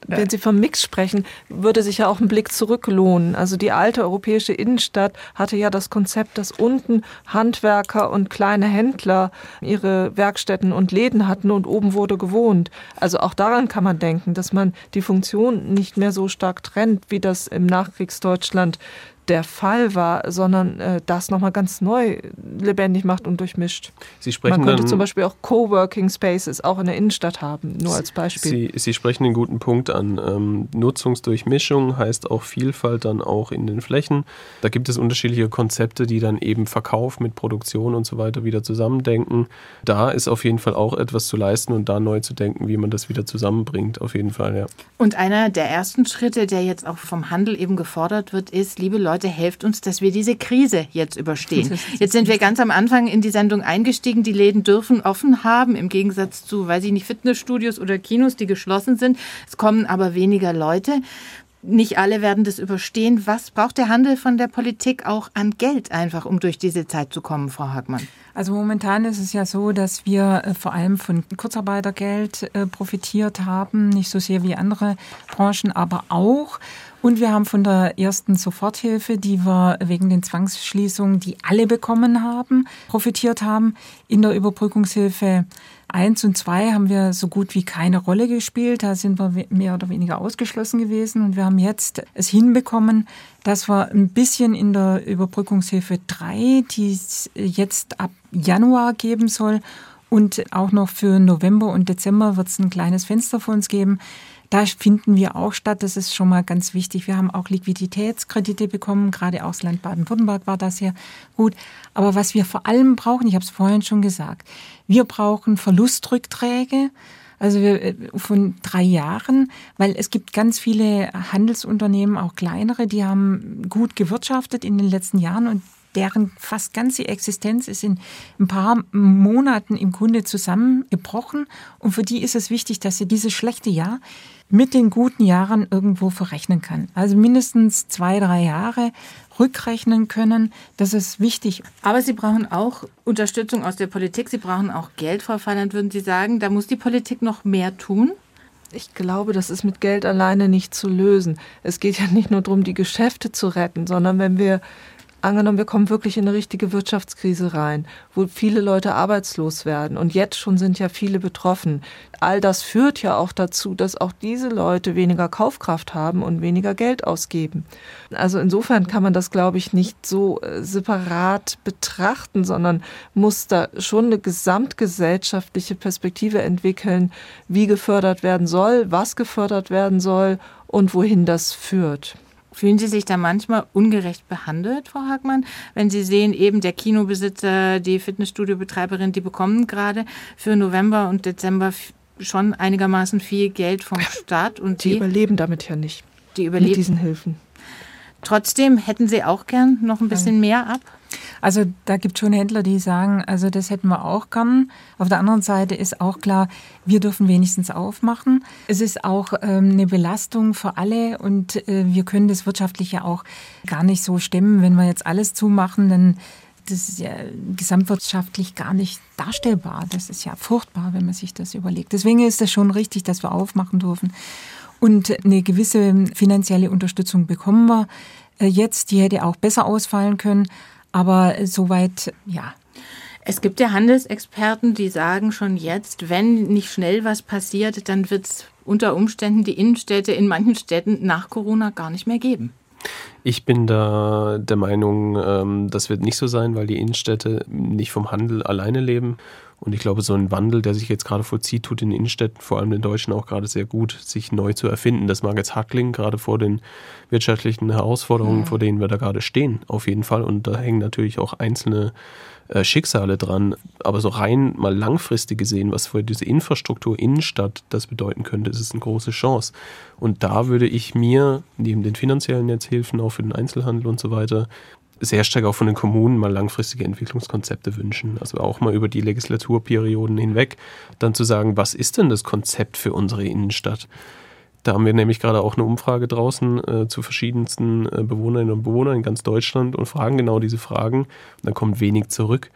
wenn Sie vom Mix sprechen, würde sich ja auch ein Blick zurück lohnen. Also die alte europäische Innenstadt hatte ja das Konzept, dass unten Handwerker und kleine Händler ihre Werkstätten und Läden hatten und oben wurde gewohnt. Also auch daran kann man denken, dass man die Funktion nicht mehr so stark trennt, wie das im Nachkriegsdeutschland der Fall war, sondern das nochmal ganz neu lebendig macht und durchmischt. Man könnte zum Beispiel auch Coworking Spaces auch in der Innenstadt haben, nur als Beispiel. Sie sprechen einen guten Punkt an. Nutzungsdurchmischung heißt auch Vielfalt dann auch in den Flächen. Da gibt es unterschiedliche Konzepte, die dann eben Verkauf mit Produktion und so weiter wieder zusammendenken. Da ist auf jeden Fall auch etwas zu leisten und da neu zu denken, wie man das wieder zusammenbringt, auf jeden Fall, ja. Und einer der ersten Schritte, der jetzt auch vom Handel eben gefordert wird, ist, liebe Leute, helft uns, dass wir diese Krise jetzt überstehen. Jetzt sind wir ganz am Anfang in die Sendung eingestiegen. Die Läden dürfen offen haben, im Gegensatz zu, weiß ich nicht, Fitnessstudios oder Kinos, die geschlossen sind. Es kommen aber weniger Leute. Nicht alle werden das überstehen. Was braucht der Handel von der Politik auch an Geld einfach, um durch diese Zeit zu kommen, Frau Hagmann? Also momentan ist es ja so, dass wir vor allem von Kurzarbeitergeld profitiert haben, nicht so sehr wie andere Branchen, aber auch. Und wir haben von der ersten Soforthilfe, die wir wegen den Zwangsschließungen, die alle bekommen haben, profitiert haben. In der Überbrückungshilfe 1 und 2 haben wir so gut wie keine Rolle gespielt. Da sind wir mehr oder weniger ausgeschlossen gewesen. Und wir haben jetzt es hinbekommen, dass wir ein bisschen in der Überbrückungshilfe 3, die es jetzt ab Januar geben soll, und auch noch für November und Dezember wird es ein kleines Fenster für uns geben. Da finden wir auch statt, das ist schon mal ganz wichtig. Wir haben auch Liquiditätskredite bekommen, gerade auch das Land Baden-Württemberg war das sehr gut. Aber was wir vor allem brauchen, ich habe es vorhin schon gesagt, wir brauchen Verlustrückträge, also von 3 Jahren, weil es gibt ganz viele Handelsunternehmen, auch kleinere, die haben gut gewirtschaftet in den letzten Jahren und deren fast ganze Existenz ist in ein paar Monaten im Grunde zusammengebrochen. Und für die ist es wichtig, dass sie dieses schlechte Jahr mit den guten Jahren irgendwo verrechnen kann. Also mindestens 2, 3 Jahre rückrechnen können. Das ist wichtig. Aber Sie brauchen auch Unterstützung aus der Politik. Sie brauchen auch Geld, Frau Feiland. Würden Sie sagen, da muss die Politik noch mehr tun? Ich glaube, das ist mit Geld alleine nicht zu lösen. Es geht ja nicht nur darum, die Geschäfte zu retten, sondern wenn wir angenommen, wir kommen wirklich in eine richtige Wirtschaftskrise rein, wo viele Leute arbeitslos werden und jetzt schon sind ja viele betroffen. All das führt ja auch dazu, dass auch diese Leute weniger Kaufkraft haben und weniger Geld ausgeben. Also insofern kann man das, glaube ich, nicht so separat betrachten, sondern muss da schon eine gesamtgesellschaftliche Perspektive entwickeln, wie gefördert werden soll, was gefördert werden soll und wohin das führt. Fühlen Sie sich da manchmal ungerecht behandelt, Frau Hagmann? Wenn Sie sehen, eben der Kinobesitzer, die Fitnessstudiobetreiberin, die bekommen gerade für November und Dezember schon einigermaßen viel Geld vom Staat. Und die überleben damit ja nicht, mit diesen Hilfen. Trotzdem hätten Sie auch gern noch ein bisschen mehr ab? Also da gibt es schon Händler, die sagen, also das hätten wir auch gern. Auf der anderen Seite ist auch klar, wir dürfen wenigstens aufmachen. Es ist auch eine Belastung für alle und wir können das wirtschaftlich ja auch gar nicht so stemmen. Wenn wir jetzt alles zumachen, dann das ist ja gesamtwirtschaftlich gar nicht darstellbar. Das ist ja furchtbar, wenn man sich das überlegt. Deswegen ist es schon richtig, dass wir aufmachen dürfen. Und eine gewisse finanzielle Unterstützung bekommen wir jetzt. Die hätte auch besser ausfallen können. Aber soweit, ja. Es gibt ja Handelsexperten, die sagen schon jetzt, wenn nicht schnell was passiert, dann wird es unter Umständen die Innenstädte in manchen Städten nach Corona gar nicht mehr geben. Ich bin da der Meinung, das wird nicht so sein, weil die Innenstädte nicht vom Handel alleine leben. Und ich glaube, so ein Wandel, der sich jetzt gerade vollzieht, tut in den Innenstädten, vor allem den Deutschen, auch gerade sehr gut, sich neu zu erfinden. Das mag jetzt hart klingen, gerade vor den wirtschaftlichen Herausforderungen, vor denen wir da gerade stehen, auf jeden Fall. Und da hängen natürlich auch einzelne Schicksale dran. Aber so rein mal langfristig gesehen, was für diese Infrastruktur Innenstadt das bedeuten könnte, ist es eine große Chance. Und da würde ich mir, neben den finanziellen Netzhilfen, auch für den Einzelhandel und so weiter, sehr stark auch von den Kommunen mal langfristige Entwicklungskonzepte wünschen. Also auch mal über die Legislaturperioden hinweg dann zu sagen, was ist denn das Konzept für unsere Innenstadt? Da haben wir nämlich gerade auch eine Umfrage draußen zu verschiedensten Bewohnerinnen und Bewohnern in ganz Deutschland und fragen genau diese Fragen. Und dann kommt wenig zurück.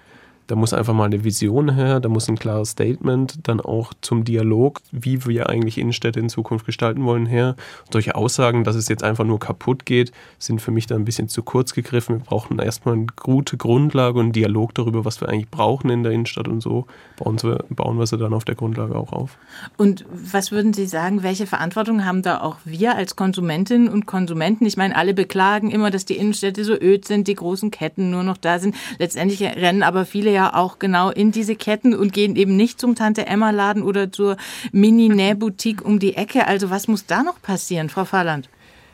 Da muss einfach mal eine Vision her, da muss ein klares Statement, dann auch zum Dialog, wie wir eigentlich Innenstädte in Zukunft gestalten wollen, her. Solche Aussagen, dass es jetzt einfach nur kaputt geht, sind für mich da ein bisschen zu kurz gegriffen. Wir brauchen erstmal eine gute Grundlage und einen Dialog darüber, was wir eigentlich brauchen in der Innenstadt, und so bauen wir sie dann auf der Grundlage auch auf. Und was würden Sie sagen, welche Verantwortung haben da auch wir als Konsumentinnen und Konsumenten? Ich meine, alle beklagen immer, dass die Innenstädte so öd sind, die großen Ketten nur noch da sind. Letztendlich rennen aber viele ja auch genau in diese Ketten und gehen eben nicht zum Tante-Emma-Laden oder zur Mini-Nähboutique um die Ecke. Also was muss da noch passieren, Frau Fahrland?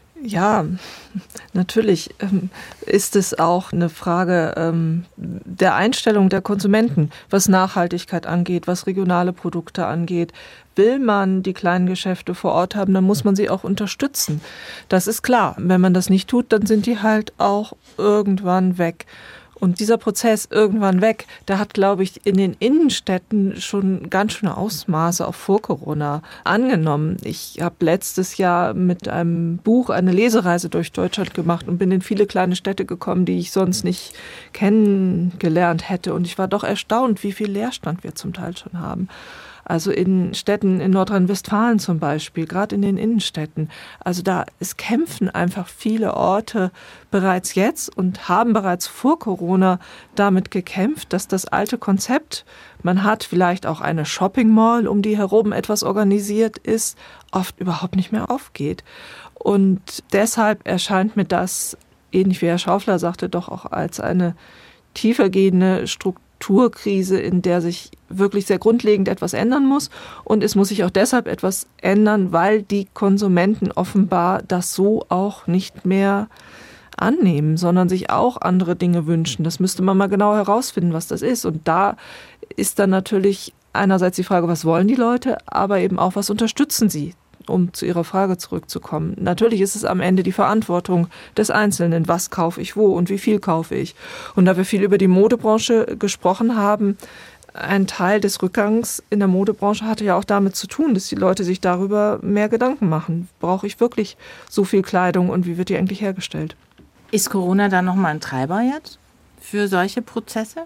Ja, natürlich ist es auch eine Frage der Einstellung der Konsumenten, was Nachhaltigkeit angeht, was regionale Produkte angeht. Will man die kleinen Geschäfte vor Ort haben, dann muss man sie auch unterstützen. Das ist klar. Wenn man das nicht tut, dann sind die halt auch irgendwann weg. Und dieser Prozess irgendwann weg, der hat, glaube ich, in den Innenstädten schon ganz schöne Ausmaße auch vor Corona angenommen. Ich habe letztes Jahr mit einem Buch eine Lesereise durch Deutschland gemacht und bin in viele kleine Städte gekommen, die ich sonst nicht kennengelernt hätte. Und ich war doch erstaunt, wie viel Leerstand wir zum Teil schon haben. Also in Städten in Nordrhein-Westfalen zum Beispiel, gerade in den Innenstädten. Also es kämpfen einfach viele Orte bereits jetzt und haben bereits vor Corona damit gekämpft, dass das alte Konzept, man hat vielleicht auch eine Shopping Mall, um die herum etwas organisiert ist, oft überhaupt nicht mehr aufgeht. Und deshalb erscheint mir das, ähnlich wie Herr Schaufler sagte, doch auch als eine tiefergehende Strukturkrise, in der sich wirklich sehr grundlegend etwas ändern muss. Und es muss sich auch deshalb etwas ändern, weil die Konsumenten offenbar das so auch nicht mehr annehmen, sondern sich auch andere Dinge wünschen. Das müsste man mal genau herausfinden, was das ist. Und da ist dann natürlich einerseits die Frage, was wollen die Leute, aber eben auch, was unterstützen sie? Um zu Ihrer Frage zurückzukommen. Natürlich ist es am Ende die Verantwortung des Einzelnen. Was kaufe ich wo und wie viel kaufe ich? Und da wir viel über die Modebranche gesprochen haben, ein Teil des Rückgangs in der Modebranche hatte ja auch damit zu tun, dass die Leute sich darüber mehr Gedanken machen. Brauche ich wirklich so viel Kleidung und wie wird die eigentlich hergestellt? Ist Corona dann nochmal ein Treiber jetzt für solche Prozesse?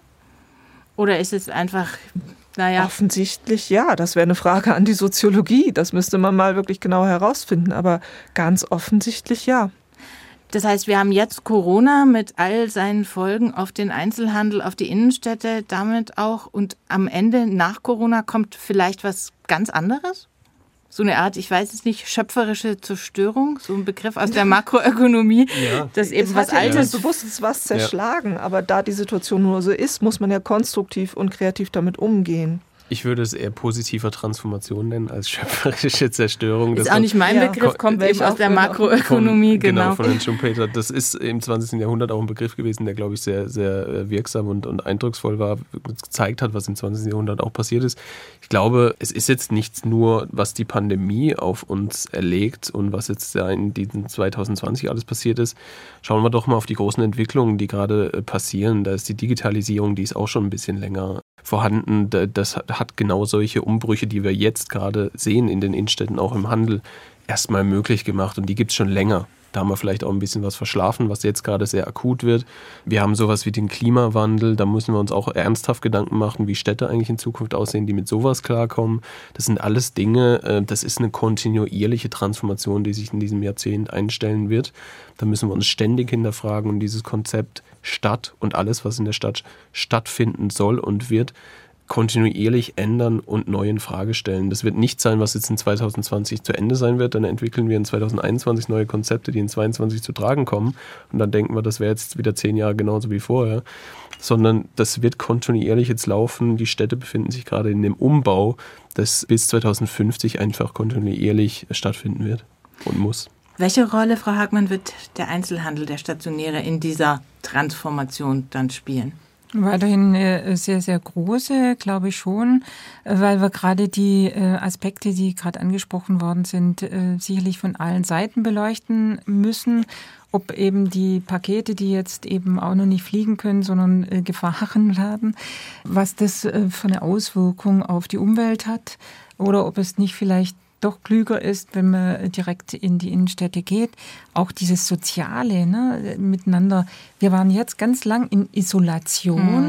Oder ist es einfach... Naja. Offensichtlich ja, das wäre eine Frage an die Soziologie. Das müsste man mal wirklich genau herausfinden, aber ganz offensichtlich ja. Das heißt, wir haben jetzt Corona mit all seinen Folgen auf den Einzelhandel, auf die Innenstädte, damit auch. Und am Ende, nach Corona, kommt vielleicht was ganz anderes? So eine Art, ich weiß es nicht, schöpferische Zerstörung, so ein Begriff aus der Makroökonomie, dass eben was Altes... Bewusst ist was zerschlagen, aber da die Situation nur so ist, muss man ja konstruktiv und kreativ damit umgehen. Ich würde es eher positiver Transformation nennen als schöpferische Zerstörung. Ist auch nicht mein Begriff, kommt eben aus der Makroökonomie. Genau, von Herrn Schumpeter. Das ist im 20. Jahrhundert auch ein Begriff gewesen, der, glaube ich, sehr, sehr wirksam und eindrucksvoll war, gezeigt hat, was im 20. Jahrhundert auch passiert ist. Ich glaube, es ist jetzt nichts nur, was die Pandemie auf uns erlegt und was jetzt in diesem 2020 alles passiert ist. Schauen wir doch mal auf die großen Entwicklungen, die gerade passieren. Da ist die Digitalisierung, die ist auch schon ein bisschen länger vorhanden. Das hat genau solche Umbrüche, die wir jetzt gerade sehen in den Innenstädten, auch im Handel, erstmal möglich gemacht. Und die gibt es schon länger. Da haben wir vielleicht auch ein bisschen was verschlafen, was jetzt gerade sehr akut wird. Wir haben sowas wie den Klimawandel. Da müssen wir uns auch ernsthaft Gedanken machen, wie Städte eigentlich in Zukunft aussehen, die mit sowas klarkommen. Das sind alles Dinge, das ist eine kontinuierliche Transformation, die sich in diesem Jahrzehnt einstellen wird. Da müssen wir uns ständig hinterfragen und dieses Konzept Stadt und alles, was in der Stadt stattfinden soll und wird, kontinuierlich ändern und neu in Frage stellen. Das wird nicht sein, was jetzt in 2020 zu Ende sein wird. Dann entwickeln wir in 2021 neue Konzepte, die in 2022 zu tragen kommen. Und dann denken wir, das wäre jetzt wieder 10 Jahre genauso wie vorher. Sondern das wird kontinuierlich jetzt laufen. Die Städte befinden sich gerade in dem Umbau, das bis 2050 einfach kontinuierlich stattfinden wird und muss. Welche Rolle, Frau Hagmann, wird der Einzelhandel, der Stationäre in dieser Transformation dann spielen? Weiterhin sehr, sehr große, glaube ich schon, weil wir gerade die Aspekte, die gerade angesprochen worden sind, sicherlich von allen Seiten beleuchten müssen. Ob eben die Pakete, die jetzt eben auch noch nicht fliegen können, sondern gefahren werden, was das für eine Auswirkung auf die Umwelt hat oder ob es nicht vielleicht doch klüger ist, wenn man direkt in die Innenstädte geht. Auch dieses Soziale, ne, miteinander. Wir waren jetzt ganz lang in Isolation.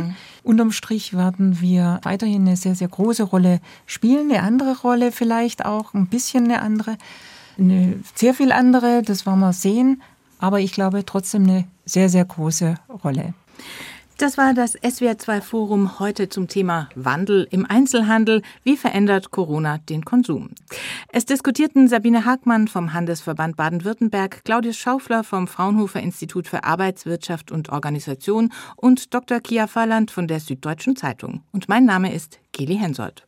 Unterm Strich werden wir weiterhin eine sehr, sehr große Rolle spielen, eine andere Rolle vielleicht auch, ein bisschen eine andere, eine sehr viel andere, das werden wir sehen, aber ich glaube trotzdem eine sehr, sehr große Rolle. Das war das SWR2-Forum heute zum Thema Wandel im Einzelhandel. Wie verändert Corona den Konsum? Es diskutierten Sabine Hagmann vom Handelsverband Baden-Württemberg, Claudius Schaufler vom Fraunhofer Institut für Arbeitswirtschaft und Organisation und Dr. Kia Farland von der Süddeutschen Zeitung. Und mein Name ist Geli Hensoldt.